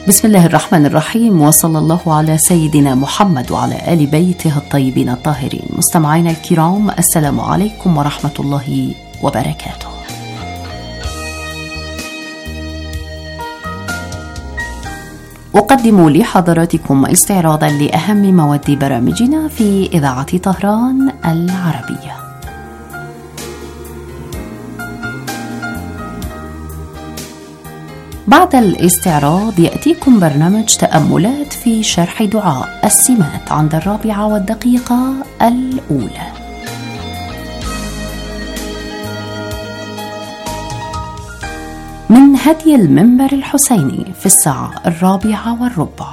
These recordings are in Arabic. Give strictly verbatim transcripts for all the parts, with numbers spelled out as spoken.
بسم الله الرحمن الرحيم، وصلى الله على سيدنا محمد وعلى آل بيته الطيبين الطاهرين. مستمعينا الكرام، السلام عليكم ورحمة الله وبركاته. أقدم لحضراتكم استعراضا لأهم مواد برامجنا في إذاعة طهران العربية. بعد الاستعراض يأتيكم برنامج تأملات في شرح دعاء السمات عند الرابعة والدقيقة الأولى. من هدي المنبر الحسيني في الساعة الرابعة والربع.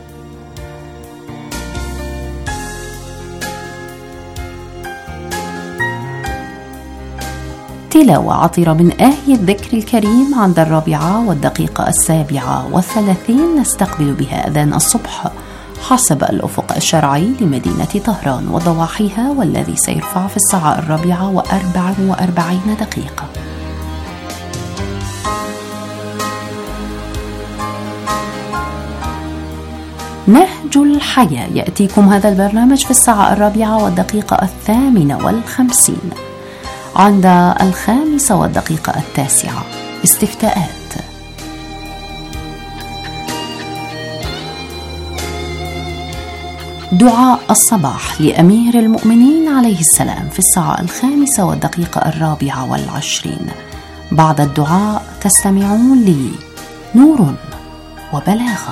تلاوة عطرة من آية الذكر الكريم عند الرابعة والدقيقة السابعة والثلاثين، نستقبل بها أذان الصبح حسب الأفق الشرعي لمدينة طهران وضواحيها، والذي سيرفع في الساعة الرابعة وأربع وأربعين دقيقة. نهج الحياة يأتيكم هذا البرنامج في الساعة الرابعة والدقيقة الثامنة والخمسين. عند الخامسة والدقيقة التاسعة استفتاءات. دعاء الصباح لأمير المؤمنين عليه السلام في الساعة الخامسة والدقيقة الرابعة والعشرين. بعد الدعاء تستمعون لي نور وبلاغة.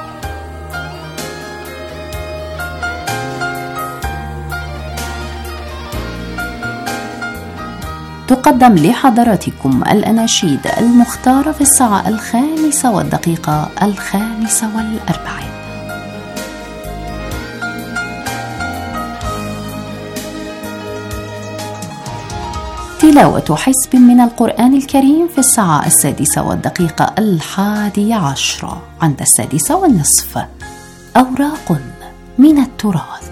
تقدم لحضراتكم الأناشيد المختارة في الساعة الخامسة والدقيقة الخامسة والأربعين. تلاوة حزب من القرآن الكريم في الساعة السادسة والدقيقة الحادية عشرة. عند السادسة والنصف أوراق من التراث.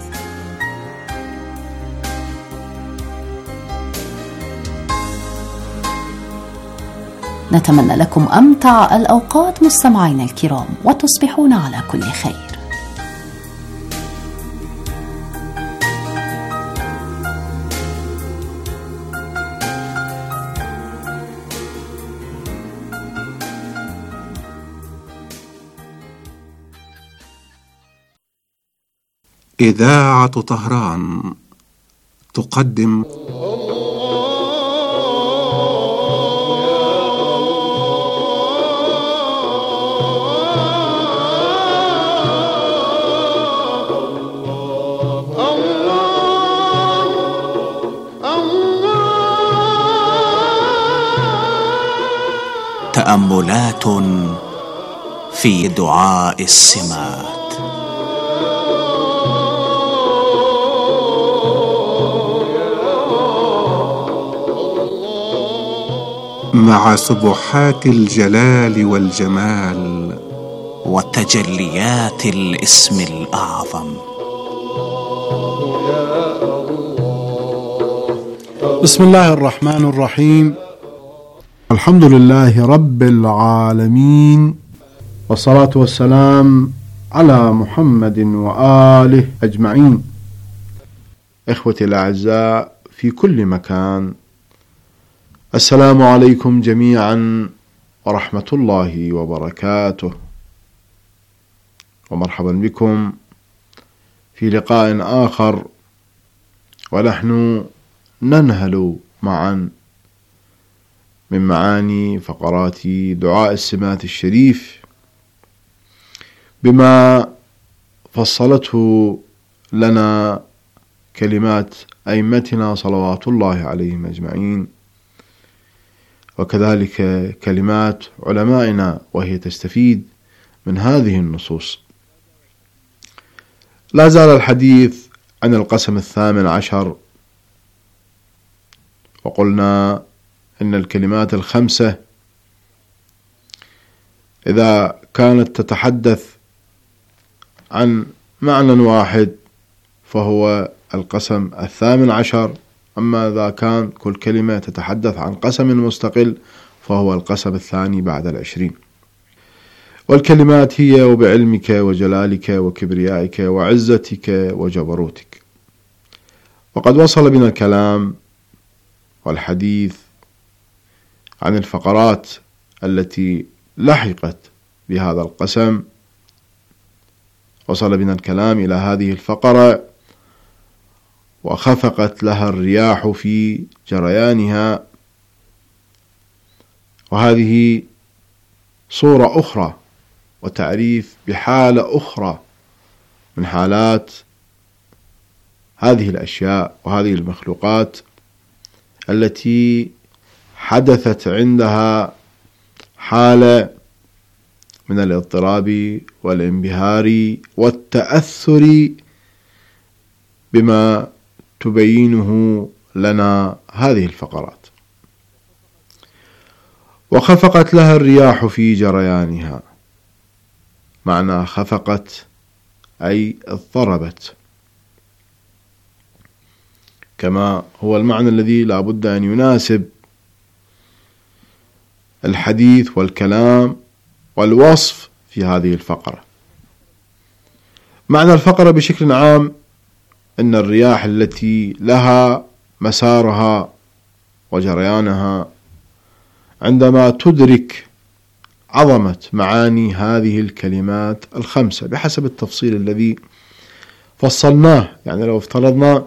نتمنى لكم أمتع الأوقات مستمعينا الكرام، وتصبحون على كل خير. إذاعة طهران تقدم تأملات في دعاء السمات. مع سبحات الجلال والجمال وتجليات الاسم الأعظم. بسم الله الرحمن الرحيم. الحمد لله رب العالمين، والصلاة والسلام على محمد وآله أجمعين. إخوتي الأعزاء في كل مكان، السلام عليكم جميعا ورحمة الله وبركاته، ومرحبا بكم في لقاء آخر، ونحن ننهل معا من معاني فقرات دعاء السمات الشريف بما فصلته لنا كلمات أئمتنا صلوات الله عليهم أجمعين، وكذلك كلمات علمائنا، وهي تستفيد من هذه النصوص. لا زال الحديث عن القسم الثامن عشر، وقلنا إن الكلمات الخمسة إذا كانت تتحدث عن معنى واحد فهو القسم الثامن عشر، أما إذا كان كل كلمة تتحدث عن قسم مستقل فهو القسم الثاني بعد العشرين. والكلمات هي وبعلمك وجلالك وكبريائك وعزتك وجبروتك. وقد وصل بنا الكلام والحديث عن الفقرات التي لحقت بهذا القسم. وصل بنا الكلام إلى هذه الفقرة: وخفقت لها الرياح في جريانها. وهذه صورة أخرى وتعريف بحالة أخرى من حالات هذه الأشياء وهذه المخلوقات التي حدثت عندها حالة من الاضطراب والانبهار والتأثر بما تبينه لنا هذه الفقرات. وخفقت لها الرياح في جريانها. معنى خفقت أي اضطربت، كما هو المعنى الذي لا بد أن يناسب الحديث والكلام والوصف في هذه الفقرة. معنى الفقرة بشكل عام أن الرياح التي لها مسارها وجريانها عندما تدرك عظمة معاني هذه الكلمات الخمسة بحسب التفصيل الذي فصلناه، يعني لو افترضنا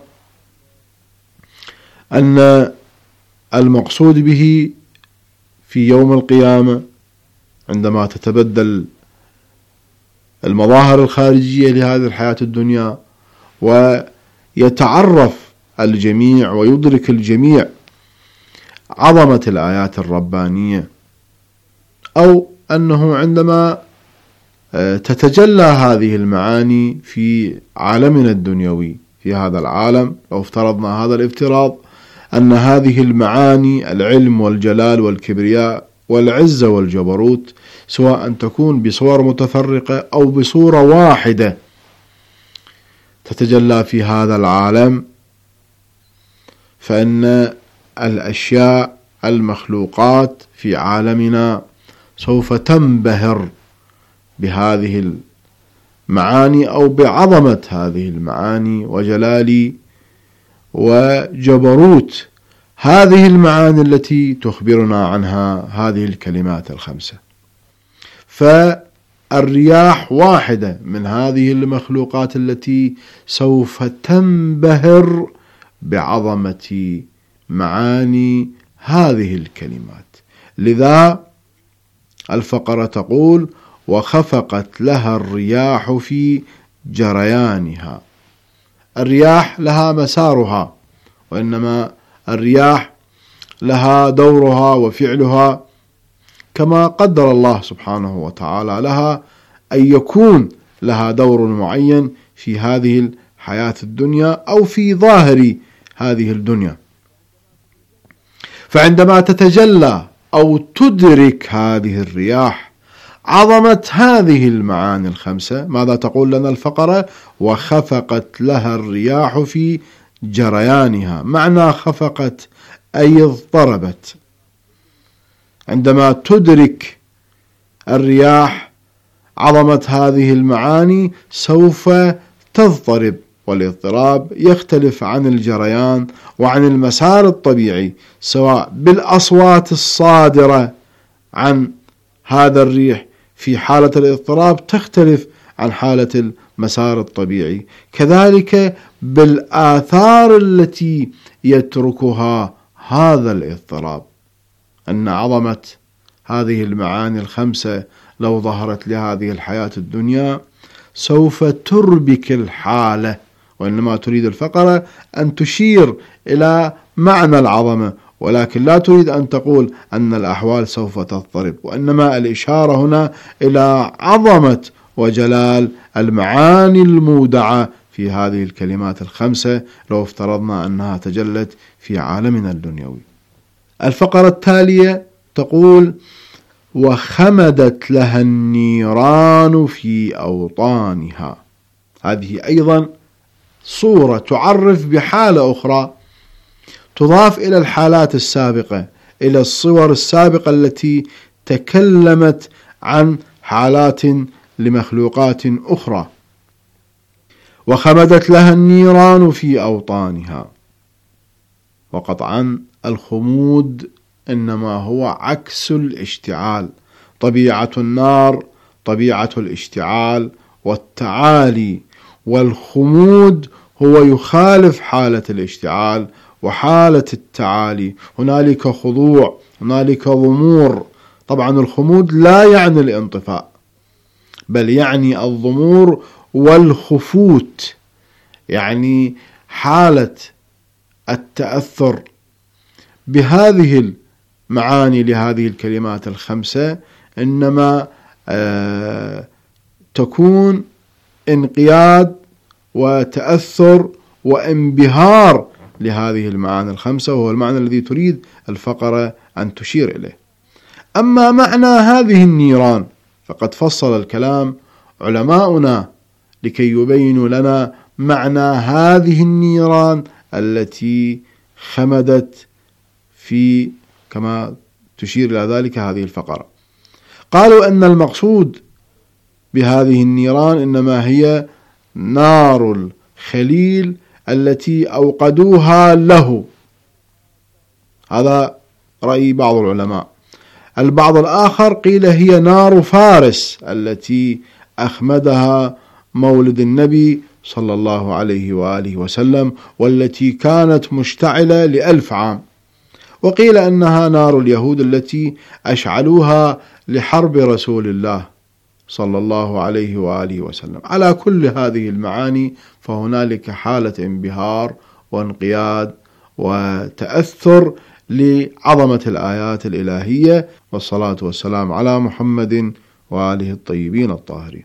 أن المقصود به في يوم القيامة عندما تتبدل المظاهر الخارجية لهذه الحياة الدنيا ويتعرف الجميع ويدرك الجميع عظمة الآيات الربانية، أو أنه عندما تتجلى هذه المعاني في عالمنا الدنيوي في هذا العالم، لو افترضنا هذا الافتراض أن هذه المعاني العلم والجلال والكبرياء والعزة والجبروت سواء أن تكون بصور متفرقة أو بصورة واحدة تتجلى في هذا العالم، فإن الأشياء المخلوقات في عالمنا سوف تنبهر بهذه المعاني أو بعظمة هذه المعاني وجلال وجبروت هذه المعاني التي تخبرنا عنها هذه الكلمات الخمسة. فالرياح واحدة من هذه المخلوقات التي سوف تنبهر بعظمة معاني هذه الكلمات. لذا الفقرة تقول: وخفقت لها الرياح في جريانها. الرياح لها مسارها، وإنما الرياح لها دورها وفعلها كما قدر الله سبحانه وتعالى لها أن يكون لها دور معين في هذه الحياة الدنيا أو في ظاهر هذه الدنيا. فعندما تتجلى أو تدرك هذه الرياح عظمة هذه المعاني الخمسة، ماذا تقول لنا الفقرة؟ وخفقت لها الرياح في جريانها. معنى خفقت أي اضطربت. عندما تدرك الرياح عظمة هذه المعاني سوف تضطرب، والاضطراب يختلف عن الجريان وعن المسار الطبيعي، سواء بالأصوات الصادرة عن هذا الريح في حالة الاضطراب تختلف عن حالة المسار الطبيعي، كذلك بالآثار التي يتركها هذا الاضطراب. أن عظمة هذه المعاني الخمسة لو ظهرت لهذه الحياة الدنيا سوف تربك الحالة، وإنما تريد الفقرة أن تشير إلى معنى العظمة، ولكن لا تريد أن تقول أن الأحوال سوف تضطرب، وإنما الإشارة هنا إلى عظمة وجلال المعاني المودعة في هذه الكلمات الخمسة لو افترضنا أنها تجلت في عالمنا الدنيوي. الفقرة التالية تقول: وخمدت لها النيران في أوطانها. هذه أيضا صورة تعرف بحالة أخرى تضاف إلى الحالات السابقة، إلى الصور السابقة التي تكلمت عن حالات لمخلوقات أخرى. وخمدت لها النيران في أوطانها. وقطعا الخمود إنما هو عكس الاشتعال، طبيعة النار طبيعة الاشتعال والتعالي، والخمود هو يخالف حالة الاشتعال وحالة التعالي. هنالك خضوع، هنالك ضمور. طبعا الخمود لا يعني الانطفاء، بل يعني الضمور والخفوت، يعني حالة التأثر بهذه المعاني لهذه الكلمات الخمسة إنما آه تكون انقياد وتأثر وانبهار لهذه المعاني الخمسة، وهو المعنى الذي تريد الفقرة أن تشير إليه. أما معنى هذه النيران فقد فصل الكلام علماؤنا لكي يبينوا لنا معنى هذه النيران التي خمدت في كما تشير إلى ذلك هذه الفقرة. قالوا أن المقصود بهذه النيران إنما هي نار الخليل التي أوقدوها له. هذا رأي بعض العلماء. البعض الآخر قيل هي نار فارس التي أخمدها مولد النبي صلى الله عليه وآله وسلم، والتي كانت مشتعلة لألف عام. وقيل أنها نار اليهود التي أشعلوها لحرب رسول الله صلى الله عليه وآله وسلم. على كل هذه المعاني فهنالك حالة انبهار وانقياد وتأثر لعظمة الآيات الإلهية، والصلاة والسلام على محمد وآله الطيبين الطاهرين.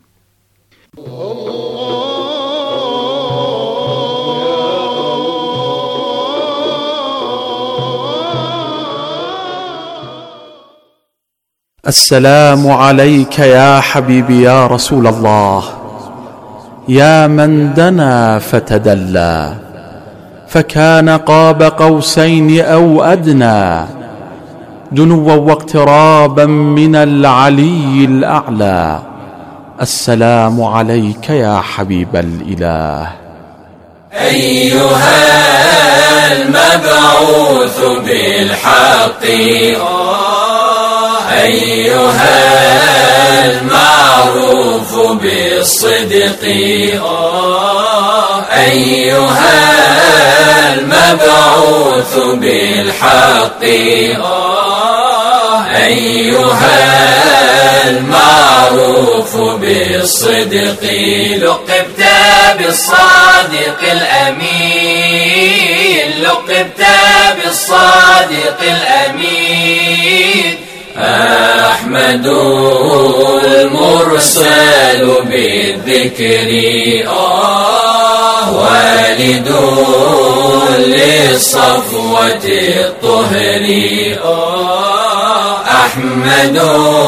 السلام عليك يا حبيبي يا رسول الله، يا من دنا فتدلى فكان قاب قوسين أو أدنى، دنوا واقترابا من العلي الأعلى. السلام عليك يا حبيب الإله. أيها المبعوث بالحق، أيها المعروف بالصدق، أيها المبعوث بالحق، أيها المعروف بالصدق. لقبت بالصادق الأمين، لقبت بالصادق الأمين، أحمد المرسل بالذكر، والد للصفوة الطهر. أحمد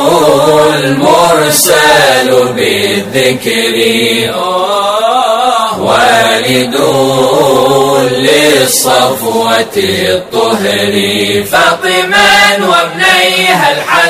المرسل بالذكر، والد للصفوة الطهر. فاطما وابنيها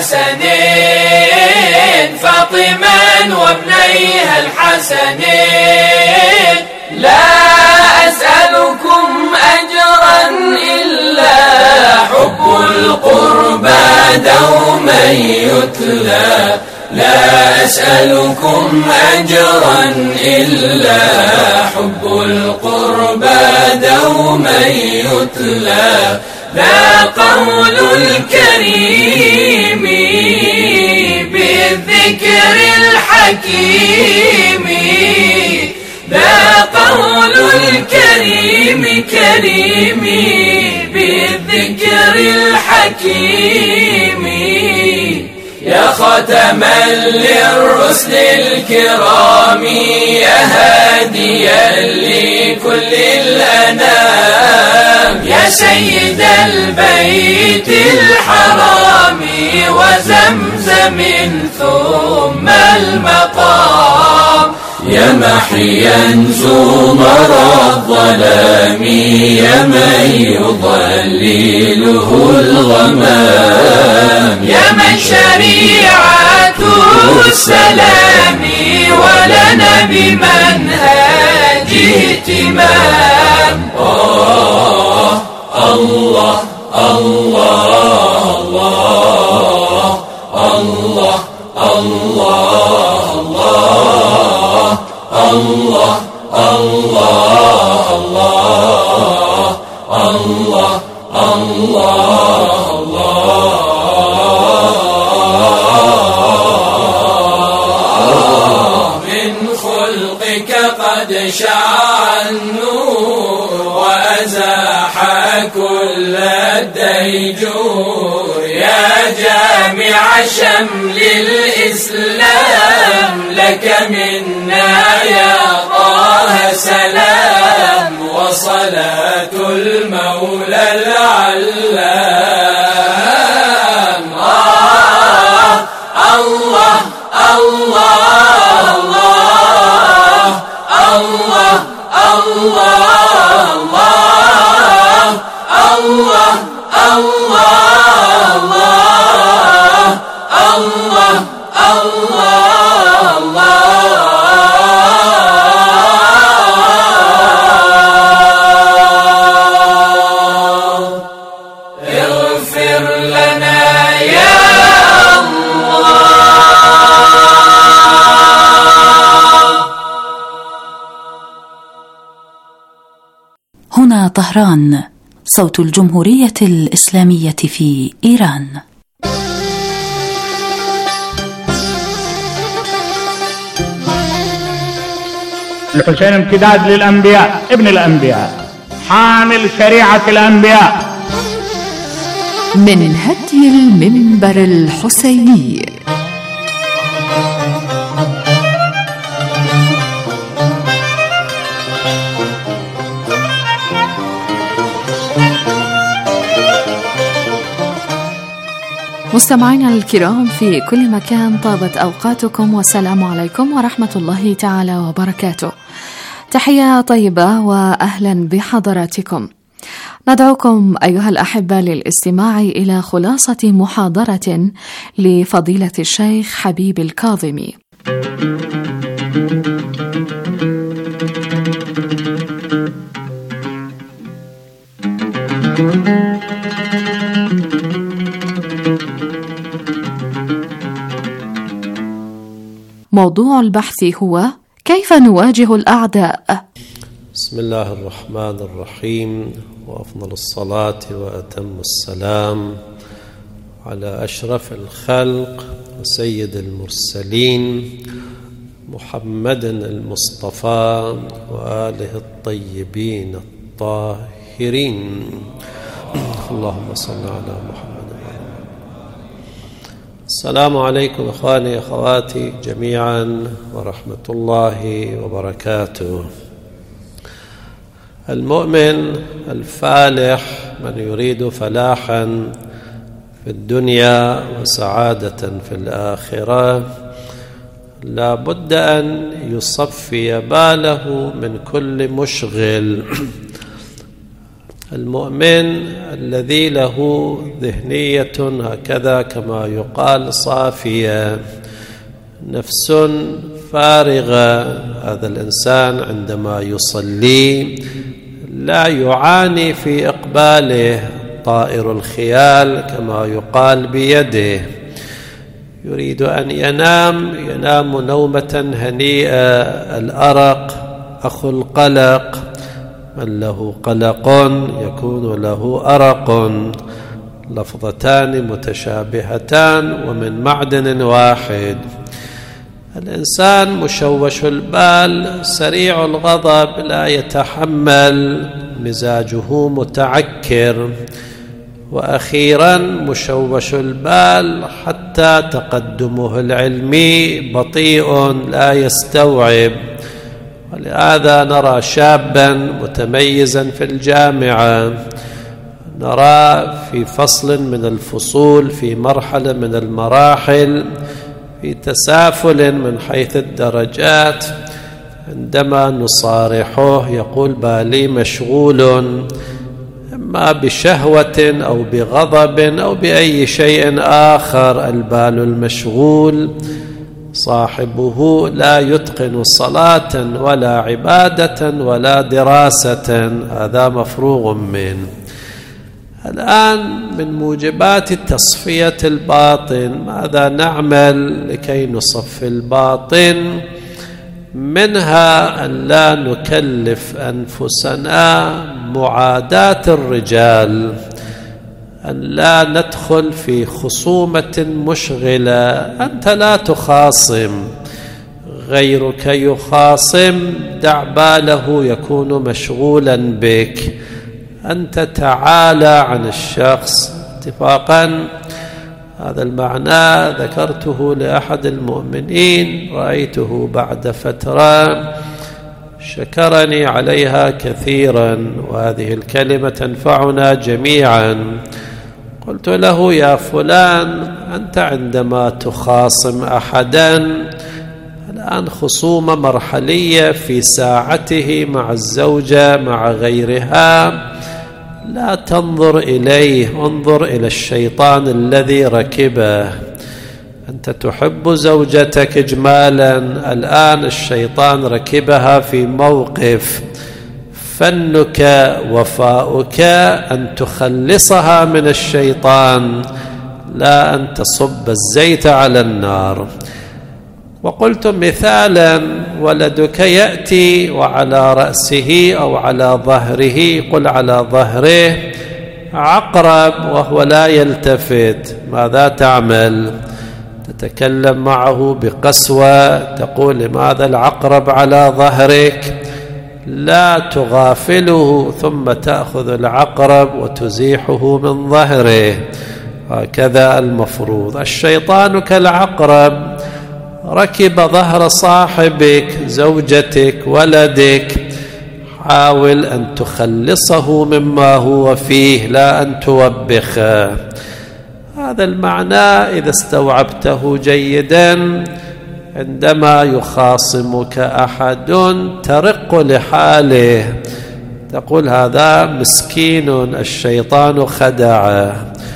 الحسنين، فاطما وابنيها الحسنين. لا أسألكم أجرا إلا حب القربى دوما يتلى، لا أسألكم أجرا إلا حب القربى دوما يتلى. ذا قول الكريم بالذكر الحكيم، ذا قول الكريم كريم بالذكر الحكيم. يا ختما للرسل الكرام، يا هاديا لكل الأنام، يا سيد البيت الحرام وزمزم ثم المقام. يا محيا زمر الظلام، يا من يضلله الغمام، يا من شريعته السلام ولنا بمنهجه اهتمام. آه الله الله الله الله الله الله الله الله الله الله. من خلقك قد شع النور وأزاح كل الديجور، يا جامع شمل الإسلام لك منا يا طه سلام، وصلاة المولى العلام. آه الله الله الله الله الله الله الله الله الله الله. اغفر لنا يا هنا طهران، صوت الجمهورية الإسلامية في إيران. الحسين امتداد للأنبياء، ابن الأنبياء، حامل شريعة الأنبياء. من هدي المنبر الحسيني. مستمعينا الكرام في كل مكان، طابت أوقاتكم والسلام عليكم ورحمة الله تعالى وبركاته. تحية طيبة وأهلا بحضراتكم. ندعوكم أيها الأحبة للاستماع إلى خلاصة محاضرة لفضيلة الشيخ حبيب الكاظمي. موضوع البحث هو: كيف نواجه الأعداء؟ بسم الله الرحمن الرحيم، وأفضل الصلاة وأتم السلام على أشرف الخلق وسيد المرسلين محمد المصطفى وآله الطيبين الطاهرين. اللهم صل على محمد. السلام عليكم إخواني أخواتي جميعا ورحمة الله وبركاته. المؤمن الفالح من يريد فلاحا في الدنيا وسعادة في الآخرة لا بد أن يصفي باله من كل مشغل. المؤمن الذي له ذهنية هكذا كما يقال صافية، نفس فارغة، هذا الإنسان عندما يصلي لا يعاني في إقباله طائر الخيال كما يقال بيده. يريد أن ينام ينام نومة هنيئة. الأرق أخو القلق، من له قلق يكون له أرق، لفظتان متشابهتان ومن معدن واحد. الإنسان مشوش البال سريع الغضب، لا يتحمل، مزاجه متعكر. وأخيرا مشوش البال حتى تقدمه العلمي بطيء لا يستوعب. ولهذا نرى شابا متميزا في الجامعة، نرى في فصل من الفصول في مرحلة من المراحل في تسافل من حيث الدرجات، عندما نصارحه يقول بالي مشغول، إما بشهوة أو بغضب أو بأي شيء آخر. البال المشغول صاحبه لا يتقن صلاة ولا عبادة ولا دراسة، هذا مفروغ منه. الآن من موجبات تصفية الباطن ماذا نعمل لكي نصفي الباطن؟ منها أن لا نكلف أنفسنا معاداة الرجال، أن لا ندخل في خصومة مشغلة. أنت لا تخاصم، غيرك يخاصم، دع باله يكون مشغولا بك، أنت تعالى عن الشخص اتفاقا. هذا المعنى ذكرته لأحد المؤمنين، رأيته بعد فترة شكرني عليها كثيرا، وهذه الكلمة تنفعنا جميعا. قلت له: يا فلان، أنت عندما تخاصم أحدا الآن خصومة مرحلية في ساعته مع الزوجة مع غيرها، لا تنظر إليه، انظر إلى الشيطان الذي ركبه. أنت تحب زوجتك إجمالا، الآن الشيطان ركبها في موقف، فنك وفاؤك أن تخلصها من الشيطان، لا أن تصب الزيت على النار. وقلت مثالا: ولدك يأتي وعلى رأسه أو على ظهره، قل على ظهره، عقرب وهو لا يلتفت، ماذا تعمل؟ تتكلم معه بقسوة، تقول: لماذا العقرب على ظهرك؟ لا تغافله، ثم تأخذ العقرب وتزيحه من ظهره. هكذا المفروض. الشيطان كالعقرب، ركب ظهر صاحبك، زوجتك، ولدك، حاول أن تخلصه مما هو فيه، لا أن توبخه. هذا المعنى إذا استوعبته جيدا، عندما يخاصمك أحد ترق لحاله، تقول: هذا مسكين الشيطان خدعه،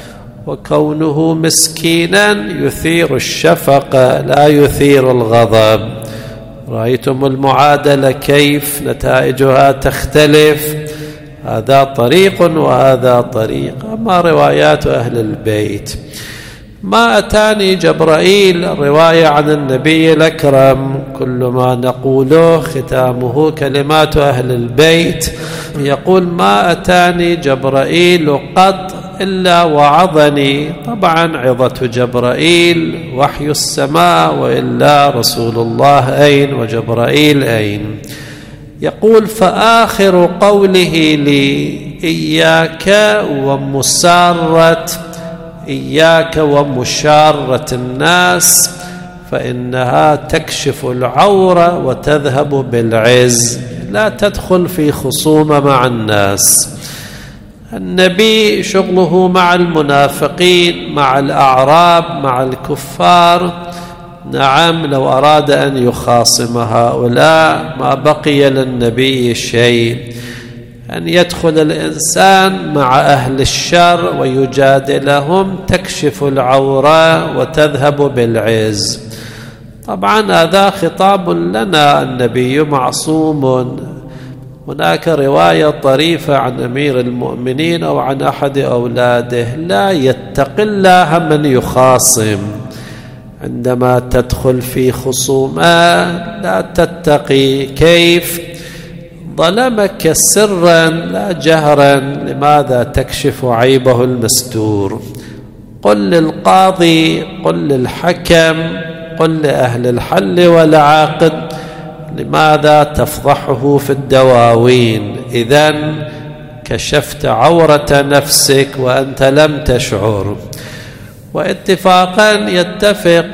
وكونه مسكينا يثير الشفقة لا يثير الغضب. رأيتم المعادلة كيف نتائجها تختلف؟ هذا طريق وهذا طريق. أما روايات أهل البيت، ما أتاني جبرائيل، رواية عن النبي الأكرم، كل ما نقوله ختامه كلمات أهل البيت، يقول: ما أتاني جبرائيل قط إلا وعظني. طبعا عظة جبرائيل وحي السماء، وإلا رسول الله أين وجبرائيل أين؟ يقول: فآخر قوله لي: إياك ومسارة إياك ومشارة الناس، فإنها تكشف العورة وتذهب بالعز. لا تدخل في خصومة مع الناس. النبي شغله مع المنافقين، مع الأعراب، مع الكفار. نعم، لو أراد أن يخاصم هؤلاء ما بقي للنبي شيء، أن يدخل الإنسان مع أهل الشر ويجادلهم، تكشف العورة وتذهب بالعز. طبعا هذا خطاب لنا، النبي معصوم. هناك رواية طريفة عن أمير المؤمنين أو عن أحد أولاده: لا يتقي الله من يخاصم. عندما تدخل في خصومة لا تتقي. كيف؟ ظلمك سرا لا جهرا، لماذا تكشف عيبه المستور؟ قل للقاضي، قل للحكم، قل لأهل الحل والعقد، لماذا تفضحه في الدواوين؟ إذن كشفت عورة نفسك وأنت لم تشعر. واتفاقا يتفق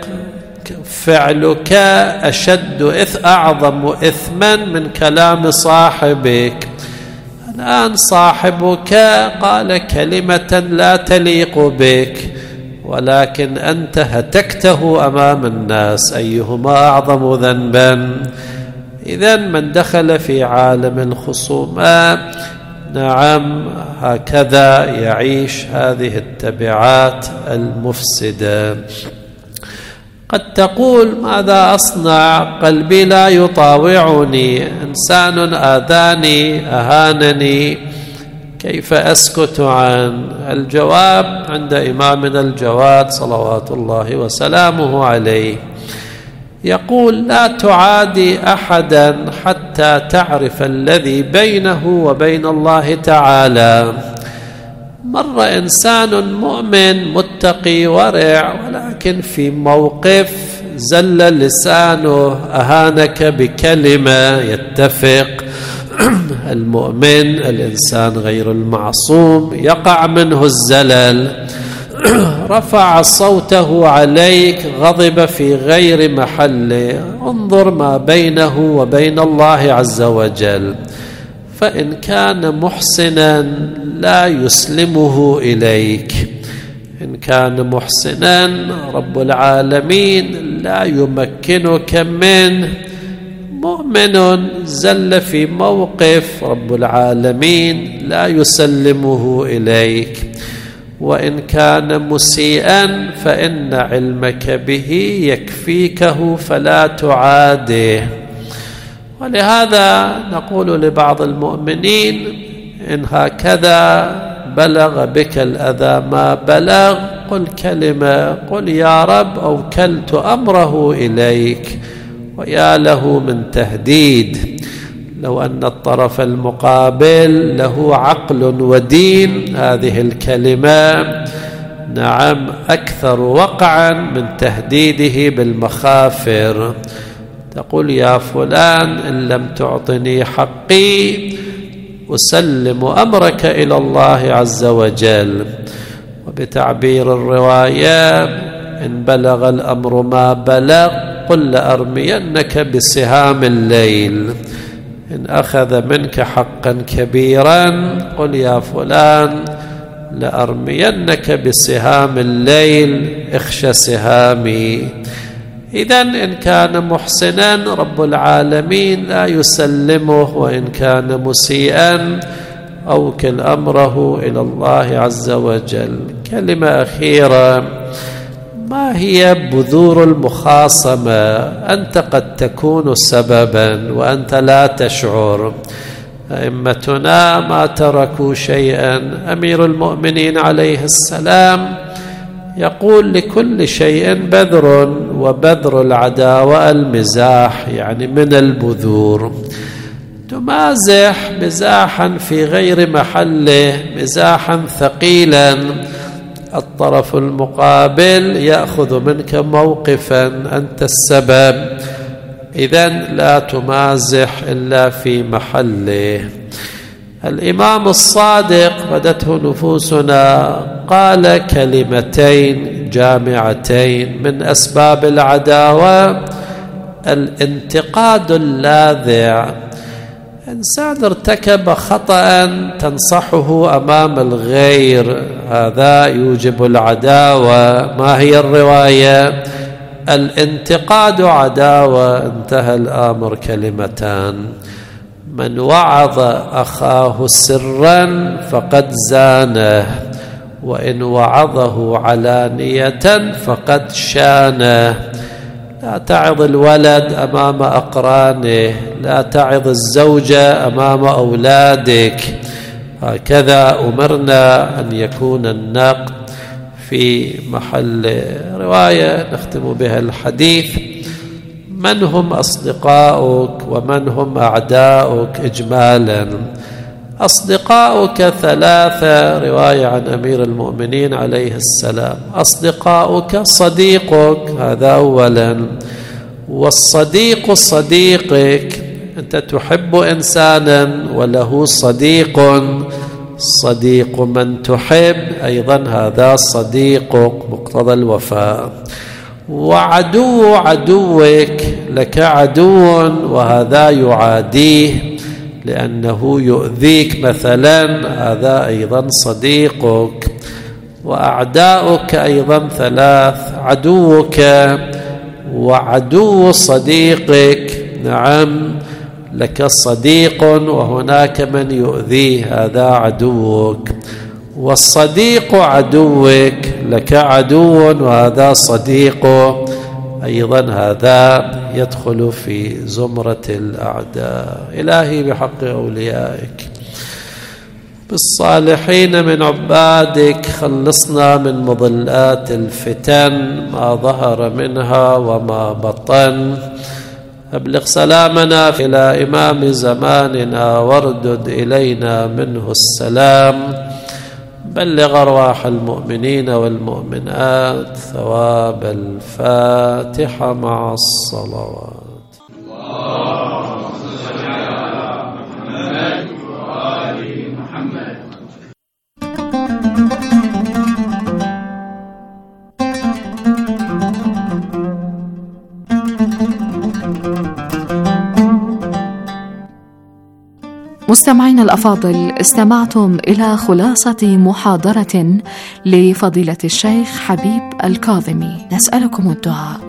فعلك أشد إث أعظم إثما من كلام صاحبك. الآن صاحبك قال كلمة لا تليق بك، ولكن أنت هتكته أمام الناس، أيهما أعظم ذنبا؟ إذن من دخل في عالم الخصومات نعم هكذا يعيش هذه التبعات المفسدة. قد تقول ماذا أصنع؟ قلبي لا يطاوعني، إنسان آذاني أهانني، كيف أسكت عن؟ الجواب عند إمامنا الجواد صلوات الله وسلامه عليه، يقول لا تعادي أحدا حتى تعرف الذي بينه وبين الله تعالى. مر إنسان مؤمن متقي ورع، ولكن في موقف زل لسانه، أهانك بكلمة، يتفق المؤمن الإنسان غير المعصوم يقع منه الزلل، رفع صوته عليك، غضب في غير محله. انظر ما بينه وبين الله عز وجل، فإن كان محسنا لا يسلمه إليك، إن كان محسنا رب العالمين لا يمكنك منه. مؤمن زل في موقف رب العالمين لا يسلمه إليك، وإن كان مسيئا فإن علمك به يكفيكه فلا تعاده. ولهذا نقول لبعض المؤمنين إن هكذا بلغ بك الأذى ما بلغ، قل كلمة، قل يا رب أوكلت أمره إليك. ويا له من تهديد، لو أن الطرف المقابل له عقل ودين، هذه الكلمة نعم أكثر وقعا من تهديده بالمخافر. تقول يا فلان إن لم تعطني حقي أسلم أمرك إلى الله عز وجل. وبتعبير الرواية إن بلغ الأمر ما بلغ قل لأرمينك بسهام الليل. إن أخذ منك حقا كبيرا قل يا فلان لأرمينك بسهام الليل، اخشى سهامي. إذن إن كان محسنا رب العالمين لا يسلمه، وإن كان مسيئا أوكل أمره إلى الله عز وجل. كلمة أخيرة، ما هي بذور المخاصمة؟ أنت قد تكون سببا وأنت لا تشعر. أئمتنا ما تركوا شيئا. أمير المؤمنين عليه السلام يقول لكل شيء بذر، وبذر العداوة المزاح، يعني من البذور. تمازح مزاحا في غير محله، مزاحا ثقيلا، الطرف المقابل يأخذ منك موقفا، أنت السبب. إذن لا تمازح إلا في محله. الإمام الصادق بدته نفوسنا قال كلمتين جامعتين من أسباب العداوة: الانتقاد اللاذع. إنسان ارتكب خطأ تنصحه أمام الغير، هذا يوجب العداوة. ما هي الرواية؟ الانتقاد عداوة. انتهى الأمر. كلمتان: من وعظ أخاه سرا فقد زانه، وإن وعظه علانية فقد شانه. لا تعظ الولد أمام أقرانه، لا تعظ الزوجة أمام أولادك. هكذا أمرنا أن يكون النقد في محل. رواية نختم بها الحديث: من هم أصدقاؤك ومن هم أعداؤك؟ إجمالا: أصدقاؤك ثلاثة، رواية عن أمير المؤمنين عليه السلام. أصدقاؤك صديقك، هذا أولا، والصديق صديقك. أنت تحب إنسانا وله صديق، صديق من تحب أيضا هذا صديقك، مقتضى الوفاء. وعدو عدوك، لك عدو وهذا يعاديه لأنه يؤذيك مثلا، هذا أيضا صديقك. وأعداؤك أيضا ثلاث: عدوك وعدو صديقك، نعم لك صديق وهناك من يؤذيه، هذا عدوك. والصديق عدوك، لك عدو وهذا صديق، أيضا هذا يدخل في زمرة الأعداء. إلهي بحق أوليائك بالصالحين من عبادك خلصنا من مضلات الفتن ما ظهر منها وما بطن. أبلغ سلامنا إلى إمام زماننا واردد إلينا منه السلام. بلغ أرواح المؤمنين والمؤمنات ثواب الفاتحة مع الصلوات. مستمعين الأفاضل، استمعتم إلى خلاصة محاضرة لفضيلة الشيخ حبيب الكاظمي. نسألكم الدعاء.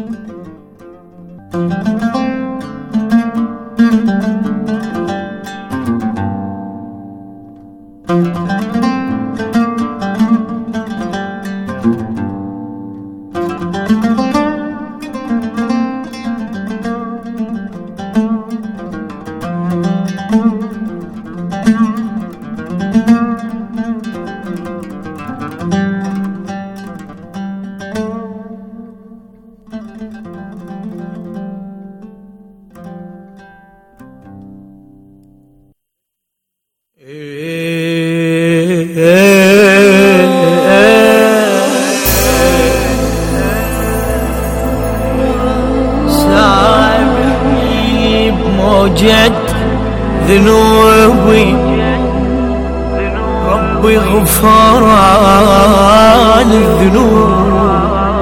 ذنوبي ربي غفران الذنوب.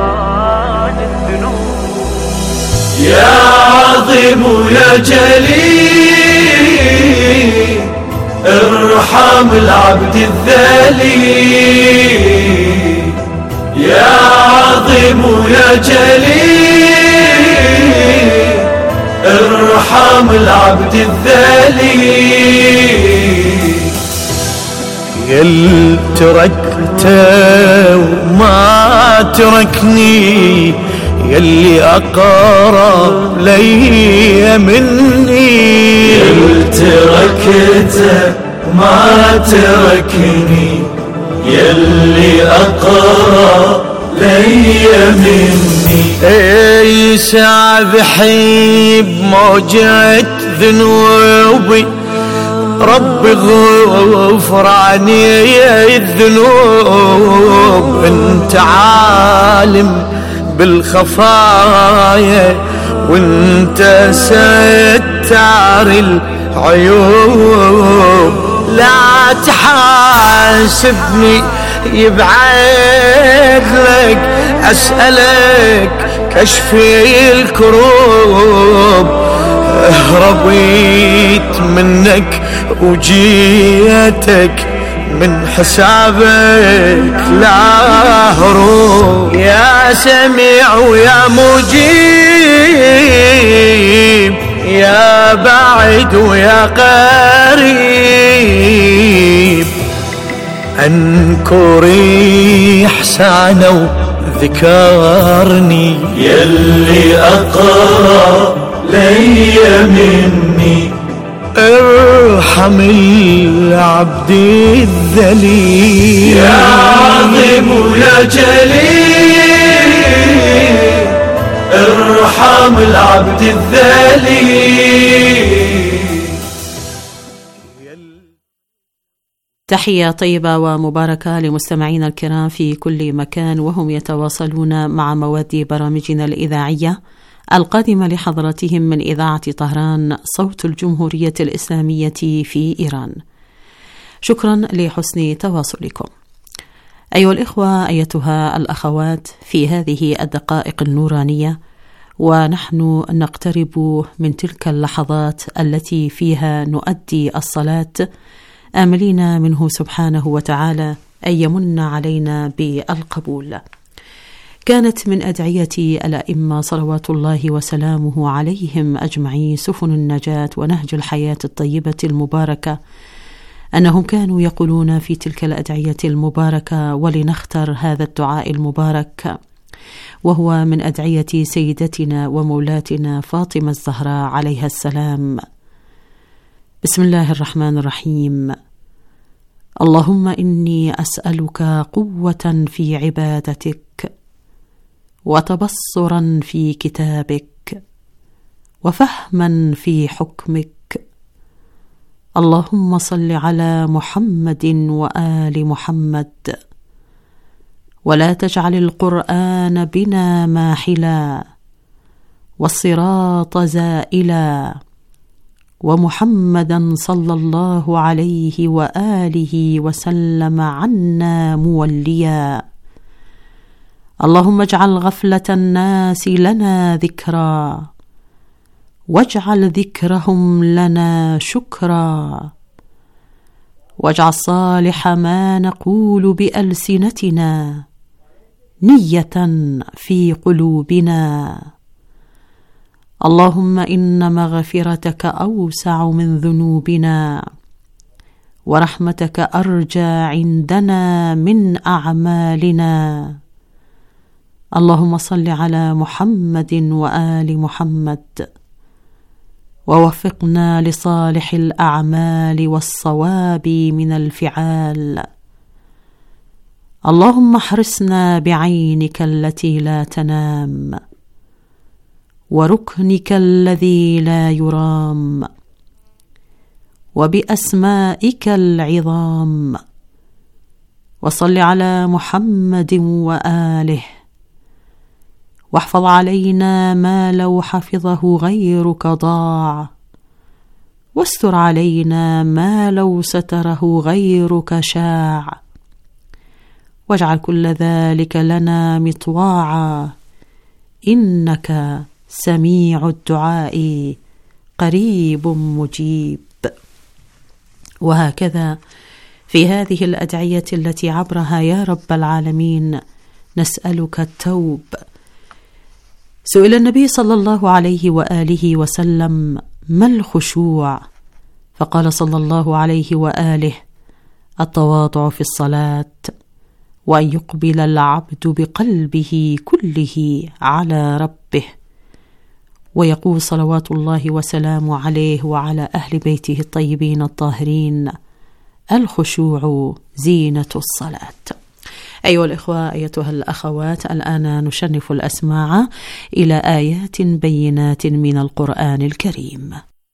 يا عظيم يا جليل ارحم العبد الذليل. يا عظيم يا جليل ارحم العبد الذليل. يل تركته وما تركني يلي أقرب لي مني. يل تركته وما تركني يلي أقرب لي مني. اي سابحي بموجة ذنوبي ربي غفراني الذنوب. انت عالم بالخفايا وانت ستار العيوب. لا تحاسبني يبعد لك أسألك كشفي الكروب. هربيت منك وجيتك من حسابك لا هروب. يا سميع ويا مجيب يا بعيد ويا قريب. أنكري إحسانه ذكرني يلي أقرب لي مني. ارحم العبد الذليل. يا عظيم يا جليل ارحم العبد الذليل. تحية طيبة ومباركة لمستمعينا الكرام في كل مكان وهم يتواصلون مع مواد برامجنا الإذاعية القادمة لحضراتهم من إذاعة طهران صوت الجمهورية الإسلامية في إيران. شكرا لحسن تواصلكم. أيها الإخوة أيتها الأخوات، في هذه الدقائق النورانية ونحن نقترب من تلك اللحظات التي فيها نؤدي الصلاة آملين منه سبحانه وتعالى أن يمن علينا بالقبول. كانت من أدعية الأئمة صلوات الله وسلامه عليهم أجمعين سفن النجاة ونهج الحياة الطيبة المباركة أنهم كانوا يقولون في تلك الأدعية المباركة، ولنختر هذا الدعاء المبارك: وهو من أدعية سيدتنا ومولاتنا فاطمة الزهراء عليها السلام. بسم الله الرحمن الرحيم. اللهم إني أسألك قوة في عبادتك، وتبصرا في كتابك، وفهما في حكمك. اللهم صل على محمد وآل محمد، ولا تجعل القرآن بنا ماحلا، والصراط زائلا، ومحمدا صلى الله عليه وآله وسلم عنا موليا. اللهم اجعل غفلة الناس لنا ذكرا، واجعل ذكرهم لنا شكرا، واجعل صالح ما نقول بألسنتنا نية في قلوبنا. اللهم إن مغفرتك أوسع من ذنوبنا، ورحمتك أرجى عندنا من أعمالنا. اللهم صل على محمد وآل محمد، ووفقنا لصالح الأعمال والصواب من الفعال. اللهم احرسنا بعينك التي لا تنام، وركنك الذي لا يرام، وبأسمائك العظام. وصل على محمد وآله، واحفظ علينا ما لو حفظه غيرك ضاع، واستر علينا ما لو ستره غيرك شاع، واجعل كل ذلك لنا مطواعا، إنك سميع الدعاء قريب مجيب. وهكذا في هذه الأدعية التي عبرها يا رب العالمين نسألك التوب. سئل النبي صلى الله عليه وآله وسلم: ما الخشوع؟ فقال صلى الله عليه وآله: التواضع في الصلاة، وأن يقبل العبد بقلبه كله على ربه. ويقول صلوات الله وسلامه عليه وعلى أهل بيته الطيبين الطاهرين: الخشوع زينة الصلاة. أيها الإخوة، أيتها الأخوات، الآن نشنف الأسماع إلى آيات بينات من القرآن الكريم.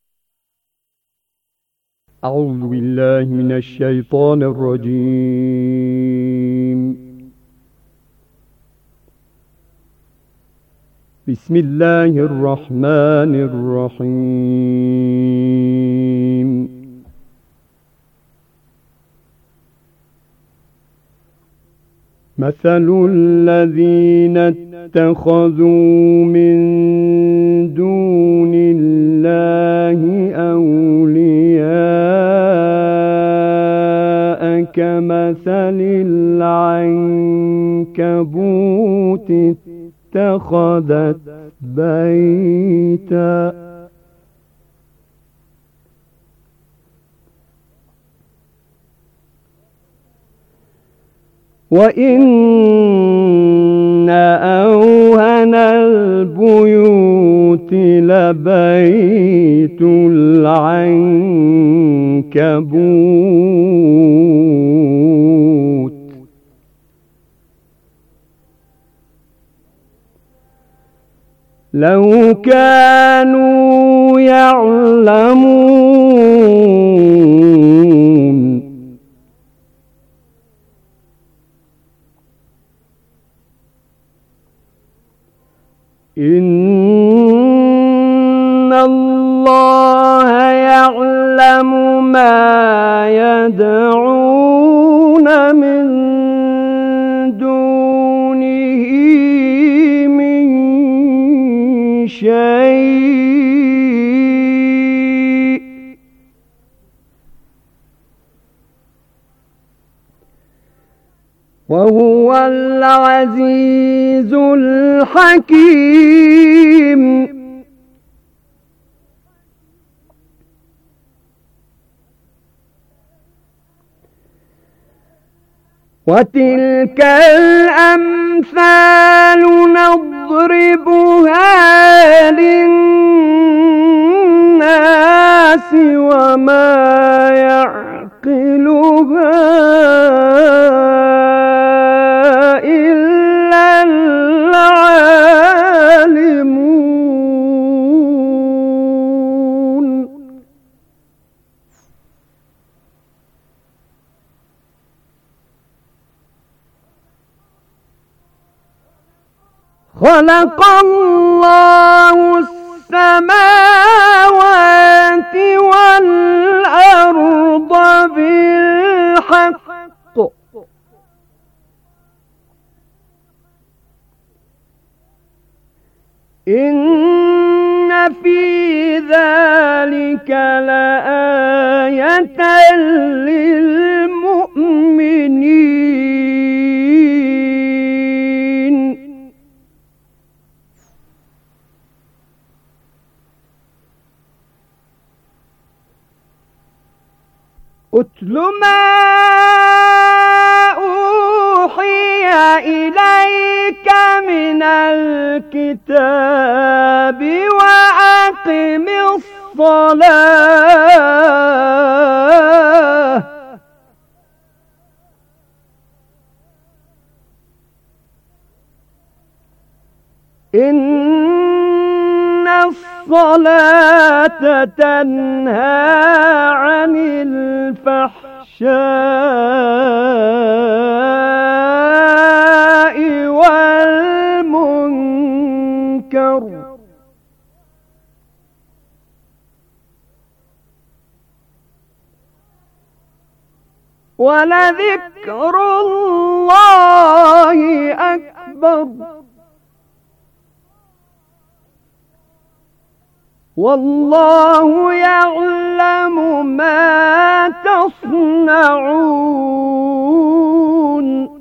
أعوذ بالله من الشيطان الرجيم. بسم الله الرحمن الرحيم. مثل الذين اتخذوا من دون الله أولياء كمثل العنكبوت اتخذت بيتا وإن أوهن البيوت لبيت العنكبوت لو كانوا يعلمون إن الله يعلم ما يدعون من دونه من شيء وهو العزيز الحكيم. وتلك الأمثال نضربها وما يعقلها إلا العالمون. خلق الله السماوات والأرض بالحق إن في ذلك لآية للمؤمنين. أتل ما أوحي إليك من الكتاب وأقم الصلاة إن الصلاة تنهى عن الفحشاء والمنكر ولذكر الله أكبر والله يعلم ما تصنعون.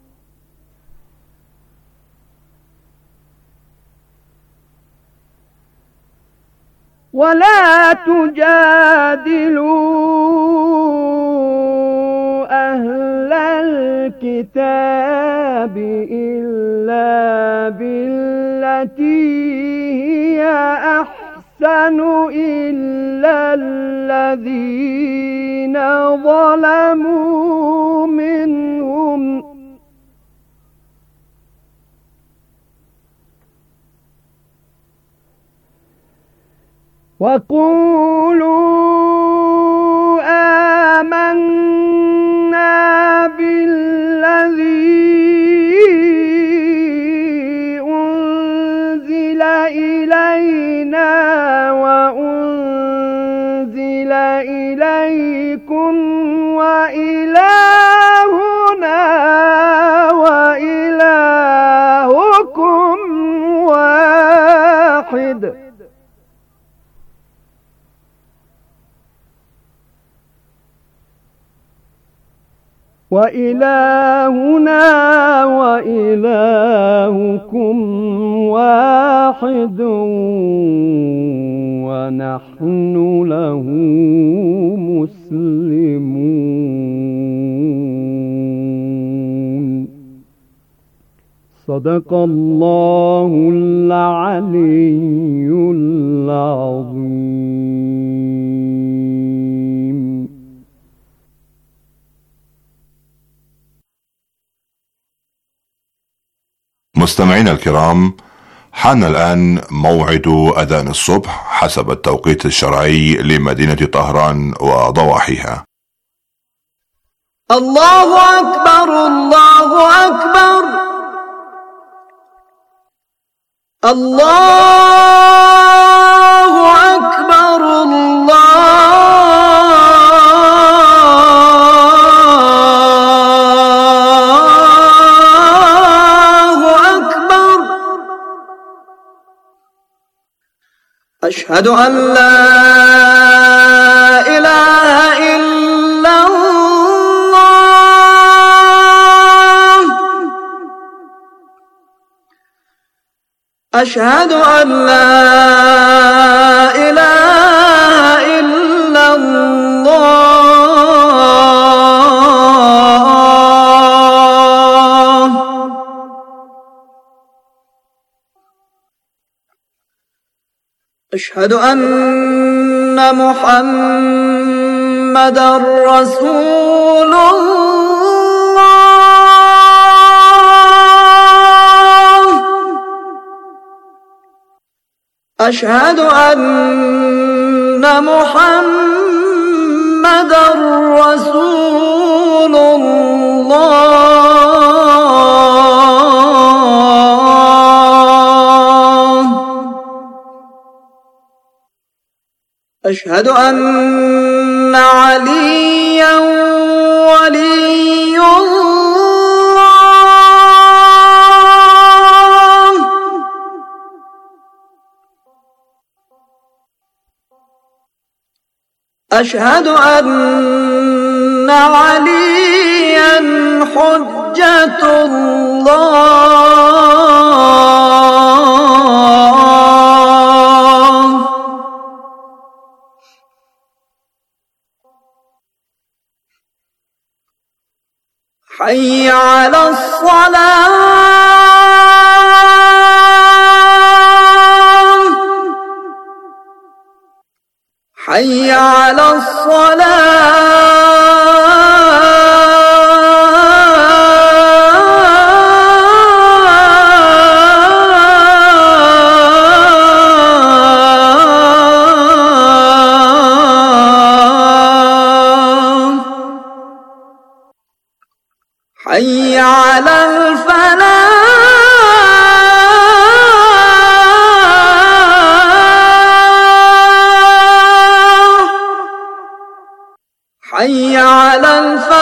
ولا تجادلوا أهل الكتاب إلا بالتي هي أحسن إلا الذين ظلموا منهم وقولوا آمنا بالذي أنزل إلينا وأنزل إليكم وإلهنا وإلهكم واحد وإلهنا وإلهكم واحد ونحن له مسلمون. صدق الله العلي العظيم. مستمعينا الكرام، حان الآن موعد أذان الصبح حسب التوقيت الشرعي لمدينة طهران وضواحيها. الله أكبر الله أكبر الله أكبر الله أكبر. أشهد أن لا إله إلا الله. أشهد أن لا إله إلا الله. أشهد أن محمدًا رسول الله. أشهد أن محمدًا رسول الله. أشهد أن عليًّا ولي الله. أشهد أن عليًّا حجة الله. حي على الصلاة. حي على حي على الفلاح. حي على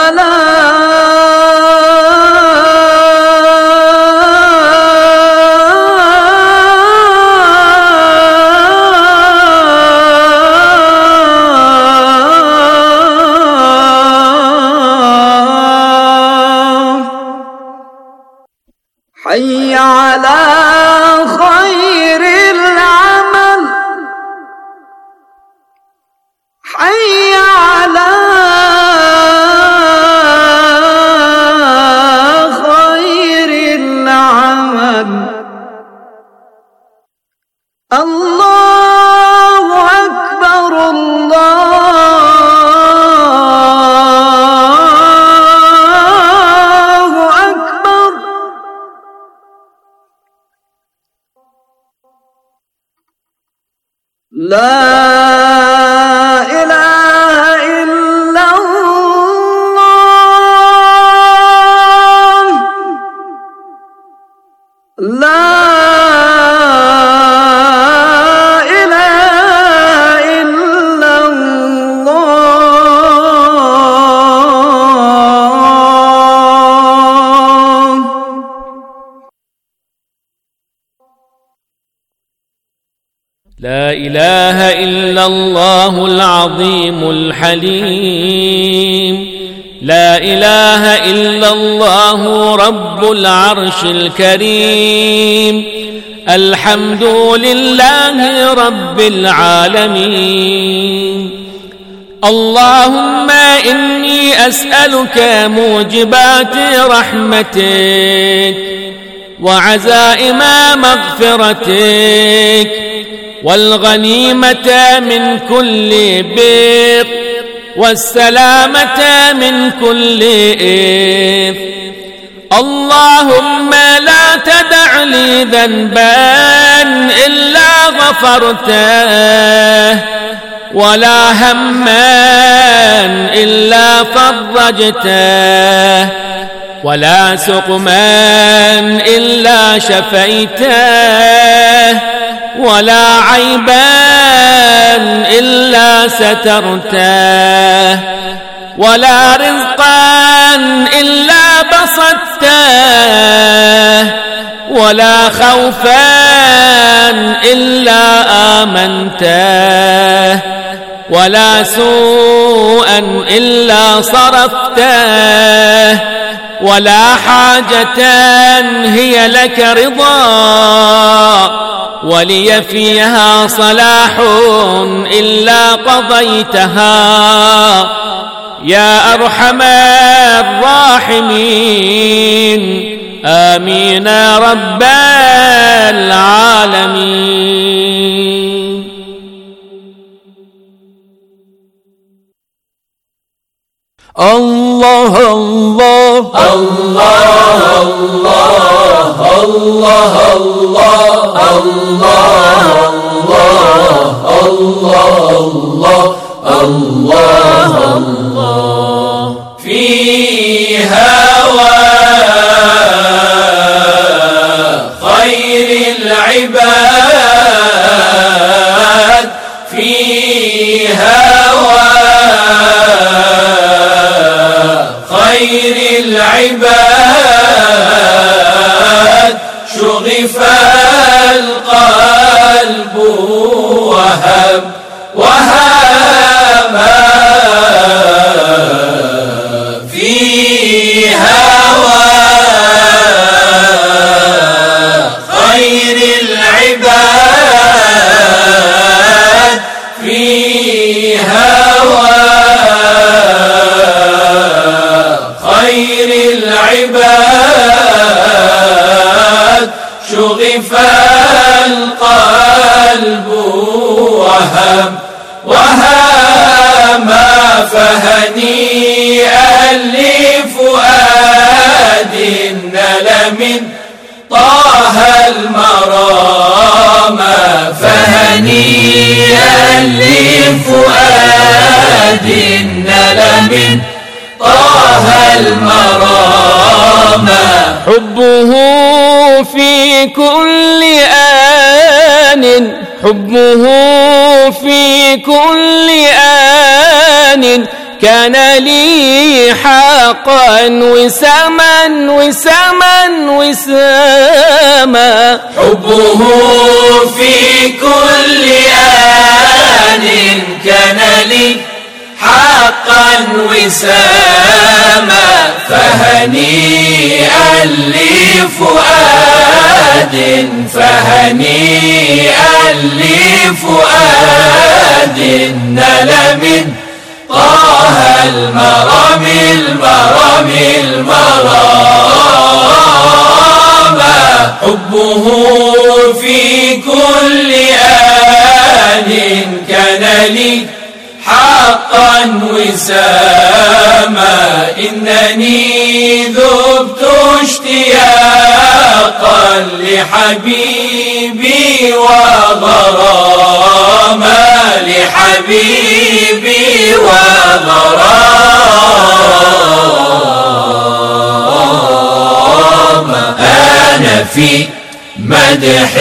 حي على خير العمل. حي على خير العمل. الله أكبر الله أكبر. لا إله إلا الله. لا إله إلا الله. لا إله إلا الله العظيم الحليم. لا إله إلا الله رب العرش الكريم. الحمد لله رب العالمين. اللهم إني أسألك موجبات رحمتك وعزائم مغفرتك والغنيمة من كل بر والسلامة من كل إثم. اللهم لا تدع لي ذنبا إلا غفرته ولا هما إلا فرجته ولا سقما إلا شفيته ولا عيبا إلا سترته ولا رزقا إلا بسطته ولا خوفا إلا آمنته ولا سوءا إلا صرفته ولا حاجة هي لك رضا ولي فيها صلاح إلا قضيتها يا أرحم الراحمين. آمين رب العالمين. حبه في كل آن حبه في كل آن كان لي حقا وسما وسما وسما حبه في كل آن كان لي حقا وساما فهنيئا لفؤاد فهنيئا لفؤاد نال من طه المرام المرام المرام حبه في كل آن كان لي حقا وساما إنني ذبت اشتياقا لحبيبي وغراما لحبيبي وغراما أنا في مدح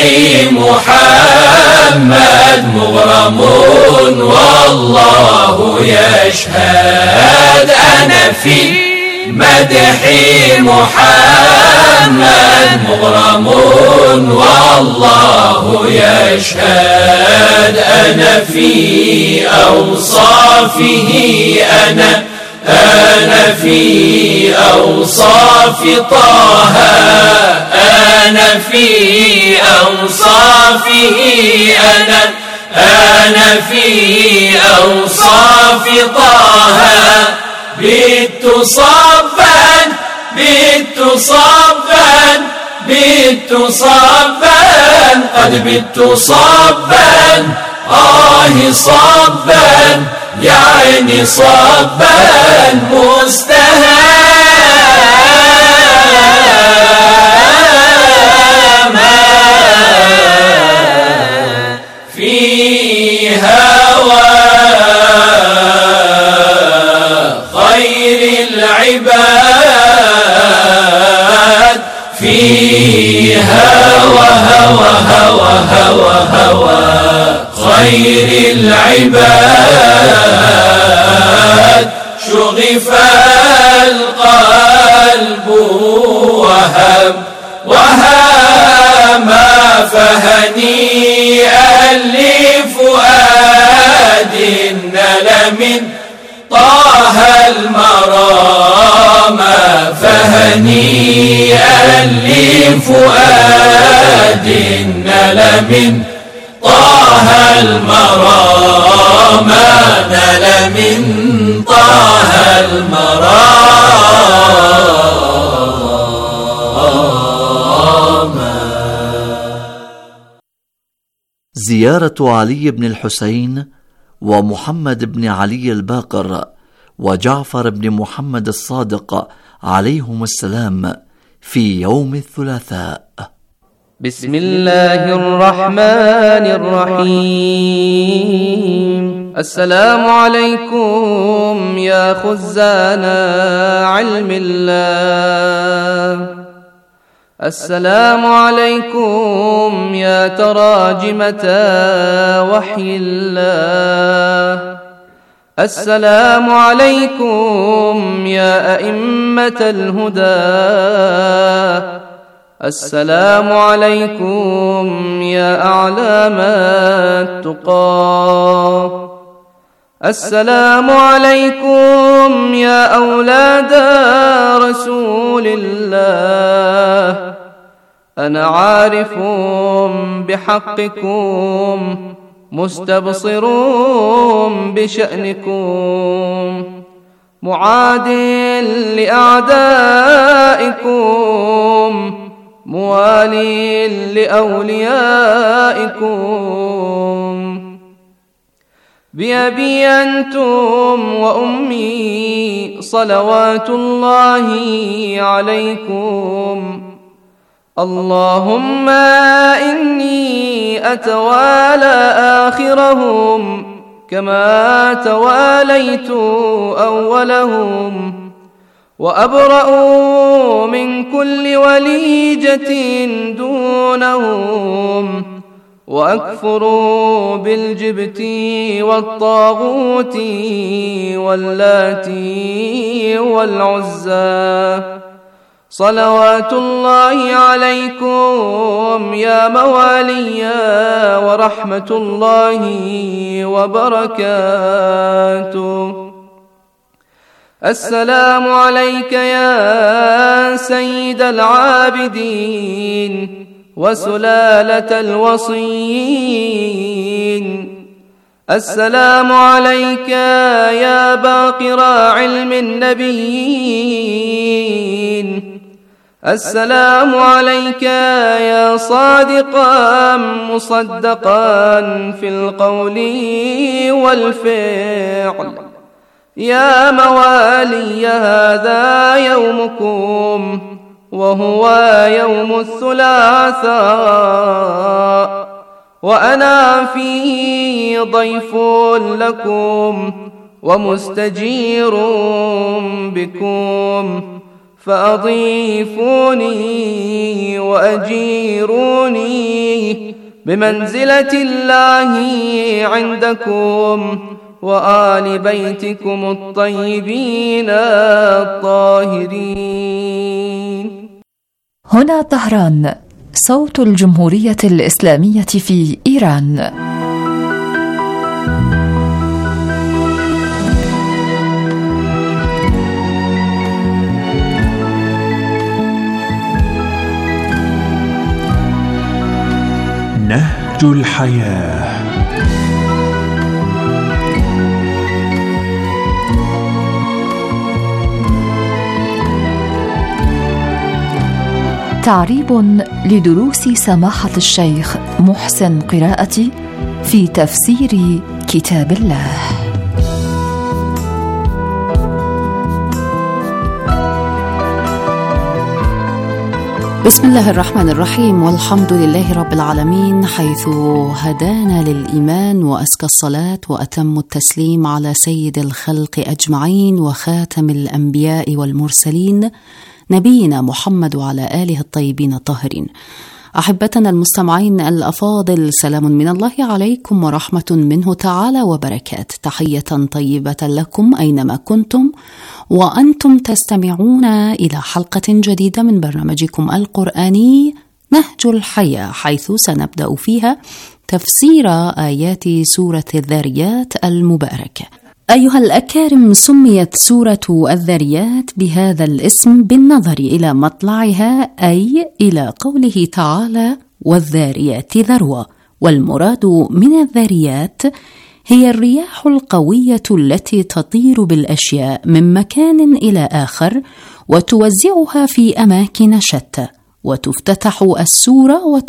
محمد مغرم والله يشهد أنا في مدح محمد مغرم والله يشهد أنا في أوصافه أنا أنا في أوصاف طه أنا في أوصافه أنا أنا في أوصاف طه بت صبا بت صبا بت صبا قد بت صبا آه صبا يعني صبا مستهاما في هوى خير العباد في هوى هوى هوى هوى هوى خير العباد شغف القلب وهم وهما فهنيئا لفؤاد نال من طه المرام فهنيئا لفؤاد نال من طه المرام نال من طه المرام. زيارة علي بن الحسين ومحمد بن علي الباقر وجعفر بن محمد الصادق عليهم السلام في يوم الثلاثاء. بسم الله الرحمن الرحيم. السلام عليكم يا خزان علم الله، السلام عليكم يا تراجمة وحي الله، السلام عليكم يا أئمة الهدى، السلام عليكم يا أعلام التقى، السلام عليكم يا أولاد رسول الله. أنا عارف بحقكم مستبصر بشأنكم، معاد لأعدائكم موالي لأوليائكم. بأبي أنتم وأمي صلوات الله عليكم. اللهم إني أتوالى آخرهم كما تواليت أولهم، وأبرأ من كل وليجة دونهم، وأكفر بالجبت والطاغوت واللات والعزى. صلوات الله عليكم يا موالي ورحمة الله وبركاته. السلام عليك يا سيد العابدين وسلالة الوصيين. السلام عليك يا باقر علم النبيين. السلام عليك يا صادقا مصدقا في القول والفعل. يا موالي هذا يومكم وهو يوم الثلاثاء، وأنا فيه ضيف لكم ومستجير بكم، فأضيفوني وأجيروني بمنزلة الله عندكم وآل بيتكم الطيبين الطاهرين. هنا طهران، صوت الجمهورية الإسلامية في إيران. نهج الحياة. تعريب لدروس سماحة الشيخ محسن قراءتي في تفسير كتاب الله. بسم الله الرحمن الرحيم، والحمد لله رب العالمين، حيث هدانا للإيمان، وأزكى الصلاة وأتم التسليم على سيد الخلق أجمعين وخاتم الأنبياء والمرسلين، نبينا محمد وعلى آله الطيبين الطاهرين. أحبتنا المستمعين الأفاضل، سلام من الله عليكم ورحمة منه تعالى وبركات. تحية طيبة لكم أينما كنتم وأنتم تستمعون إلى حلقة جديدة من برنامجكم القرآني نهج الحياة، حيث سنبدأ فيها تفسير آيات سورة الذاريات المباركة. أيها الأكارم، سميت سورة الذاريات بهذا الاسم بالنظر إلى مطلعها، أي إلى قوله تعالى والذاريات ذروة، والمراد من الذاريات هي الرياح القوية التي تطير بالأشياء من مكان إلى آخر وتوزعها في أماكن شتى، وتفتتح السورة